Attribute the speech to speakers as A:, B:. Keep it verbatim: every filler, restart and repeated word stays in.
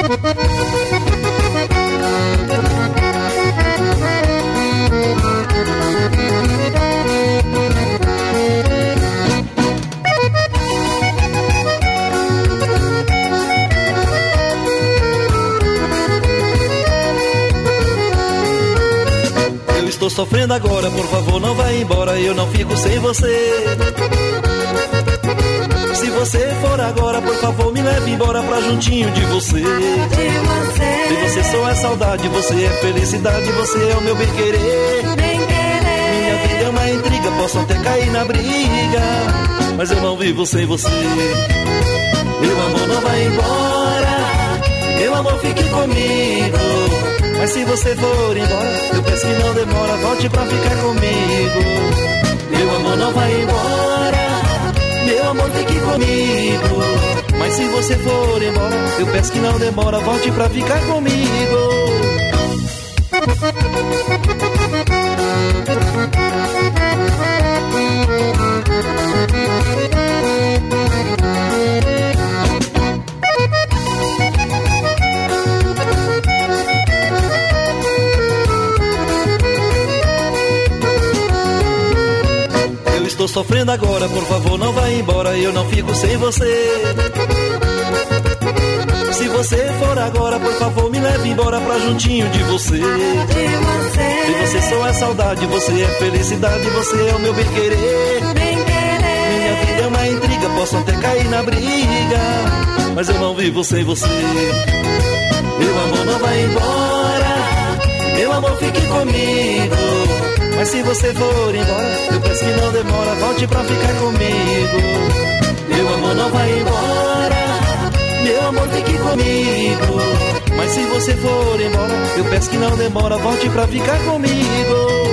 A: Estou sofrendo agora, por favor não vá embora, eu não fico sem você. Se você for agora, por favor me leve embora pra juntinho de você. De você. Se você só é saudade, você é felicidade, você é o meu bem querer. Bem querer. Minha vida é uma intriga, posso até cair na briga, mas eu não vivo sem você. Meu amor não vai embora, meu amor fique comigo. Mas se você for embora, eu peço que não demora, volte pra ficar comigo. Meu amor não vai embora, meu amor fique comigo. Mas se você for embora, eu peço que não demora, volte pra ficar comigo. Estou sofrendo agora, por favor não vá embora, eu não fico sem você. Se você for agora, por favor me leve embora pra juntinho de você. De você. Se você só é saudade, você é felicidade, você é o meu bem querer. Bem querer. Minha vida é uma intriga, posso até cair na briga, mas eu não vivo sem você. Meu amor não vai embora, meu amor fique comigo. Mas se você for embora, eu peço que não demora, volte pra ficar comigo. Meu amor não vai embora, meu amor fique comigo. Mas se você for embora, eu peço que não demora, volte pra ficar comigo.